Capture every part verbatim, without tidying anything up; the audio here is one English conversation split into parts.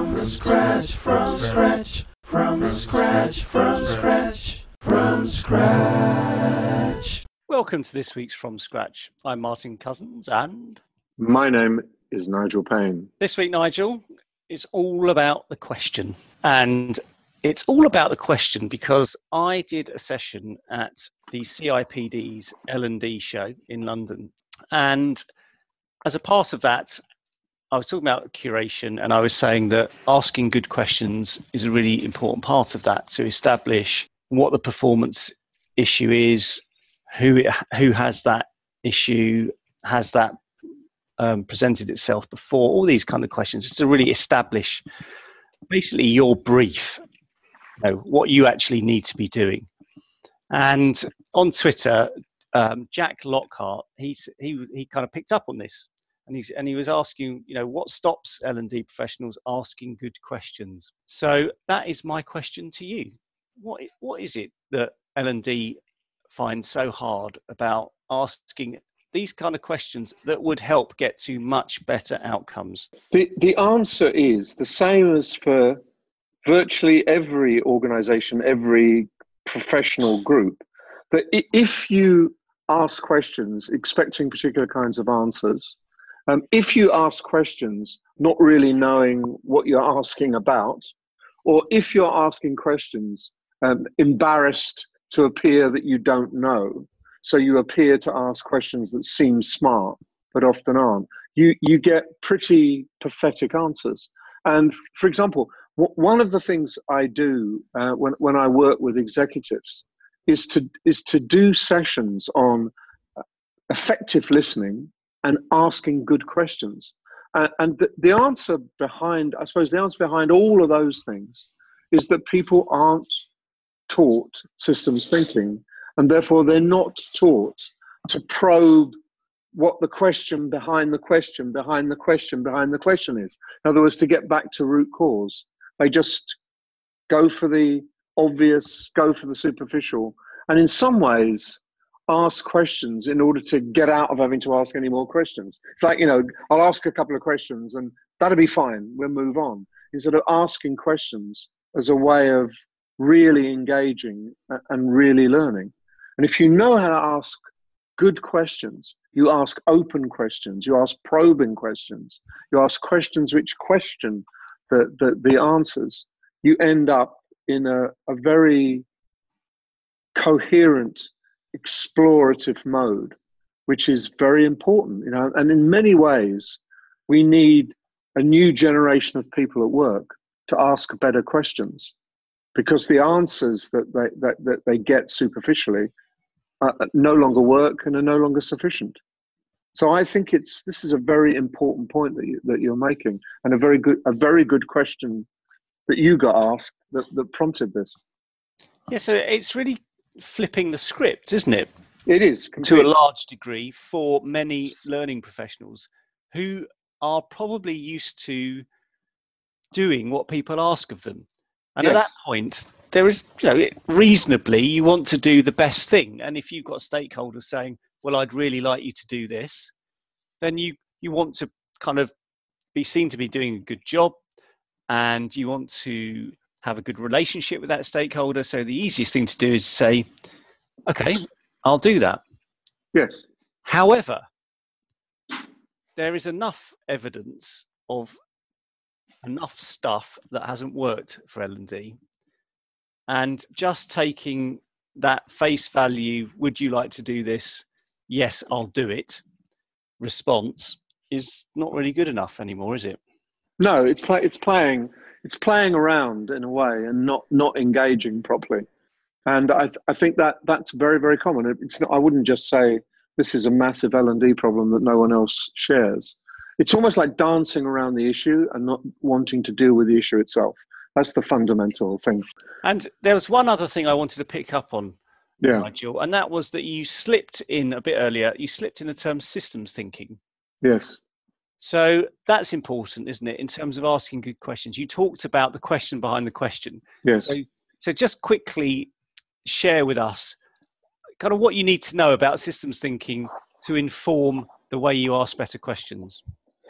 From scratch, from scratch, from scratch, from scratch, from scratch. Welcome to this week's From Scratch. I'm Martin Cousins and... My name is Nigel Payne. This week, Nigel, it's all about the question. And it's all about the question because I did a session at the C I P D's L and D show in London. And as a part of that, I was talking about curation, and I was saying that asking good questions is a really important part of that to establish what the performance issue is, who it, who has that issue, has that um, presented itself before, all these kind of questions, just to really establish basically your brief, you know, what you actually need to be doing. And on Twitter, um, Jack Lockhart, he's, he he kind of picked up on this. And, he's, and he was asking, you know, what stops L and D professionals asking good questions? So that is my question to you. What, what is it that L and D find so hard about asking these kind of questions that would help get to much better outcomes? The, the answer is the same as for virtually every organization, every professional group, that if you ask questions expecting particular kinds of answers, Um, if you ask questions not really knowing what you're asking about, or if you're asking questions um, embarrassed to appear that you don't know, so you appear to ask questions that seem smart but often aren't, you, you get pretty pathetic answers. And for example, w- one of the things I do uh, when, when I work with executives is to, is to do sessions on effective listening and asking good questions. Uh, and the, the answer behind, I suppose the answer behind all of those things is that people aren't taught systems thinking, and therefore they're not taught to probe what the question behind the question, behind the question, behind the question is. In other words, to get back to root cause. They just go for the obvious, go for the superficial, and in some ways, ask questions in order to get out of having to ask any more questions. It's like, you know, I'll ask a couple of questions and that'll be fine, we'll move on. Instead of asking questions as a way of really engaging and really learning. And if you know how to ask good questions, you ask open questions, you ask probing questions, you ask questions which question the, the, the answers, you end up in a, a very coherent explorative mode, which is very important, you know, and in many ways we need a new generation of people at work to ask better questions, because the answers that they that, that they get superficially uh, no longer work and are no longer sufficient. So I think it's this is a very important point that you, that you're making, and a very good a very good question that you got asked that, that prompted this. Yeah, so it's really flipping the script, isn't it? It is, To completely. a large degree, for many learning professionals who are probably used to doing what people ask of them. And Yes. at that point, there is, you know, reasonably, you want to do the best thing. And if you've got stakeholders saying, well, I'd really like you to do this, then you, you want to kind of be seen to be doing a good job, and you want to have a good relationship with that stakeholder. So the easiest thing to do is say, okay, I'll do that. Yes. However, there is enough evidence of enough stuff that hasn't worked for L and D. And just taking that face value, would you like to do this? Yes, I'll do it. Response is not really good enough anymore, is it? No, it's play, it's playing it's playing around in a way and not not engaging properly. And I th- I think that that's very very common. It's not, I wouldn't just say this is a massive L and D problem that no one else shares. It's almost like dancing around the issue and not wanting to deal with the issue itself. That's the fundamental thing. And there was one other thing I wanted to pick up on, Yeah. Nigel, and that was that you slipped in a bit earlier. You slipped in the term systems thinking. Yes. So that's important, isn't it, in terms of asking good questions? You talked about the question behind the question. Yes. So, so just quickly share with us kind of what you need to know about systems thinking to inform the way you ask better questions.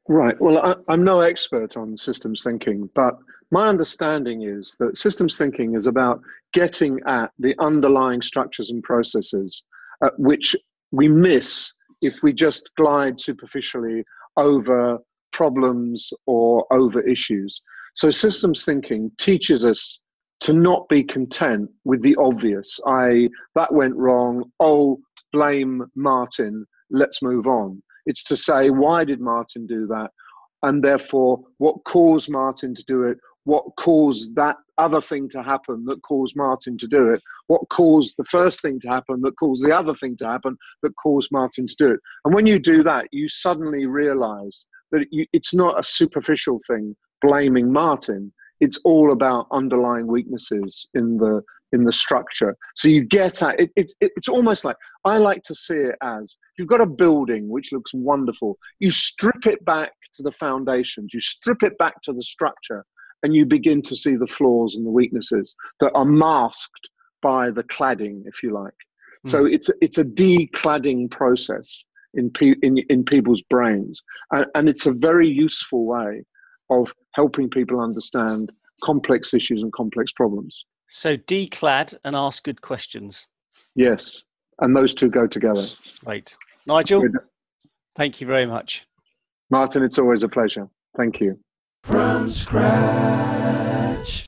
Right. Well, I, I'm no expert on systems thinking, but my understanding is that systems thinking is about getting at the underlying structures and processes uh, which we miss if we just glide superficially over problems or over issues. So systems thinking teaches us to not be content with the obvious, that is, that went wrong, oh, blame Martin, let's move on. It's to say, why did Martin do that? And therefore, what caused Martin to do it? What caused that other thing to happen that caused Martin to do it? What caused the first thing to happen that caused the other thing to happen that caused Martin to do it? And when you do that, you suddenly realize that you, it's not a superficial thing, blaming Martin. It's all about underlying weaknesses in the in the structure. So you get at it, it's it's almost like, I like to see it as, you've got a building which looks wonderful. You strip it back to the foundations, you strip it back to the structure, and you begin to see the flaws and the weaknesses that are masked by the cladding, if you like. Mm. So it's it's a decladding process in pe- in in people's brains, and, and it's a very useful way of helping people understand complex issues and complex problems. So declad and ask good questions. Yes, and those two go together. Right. Nigel, thank you very much. Martin, it's always a pleasure. Thank you. From scratch.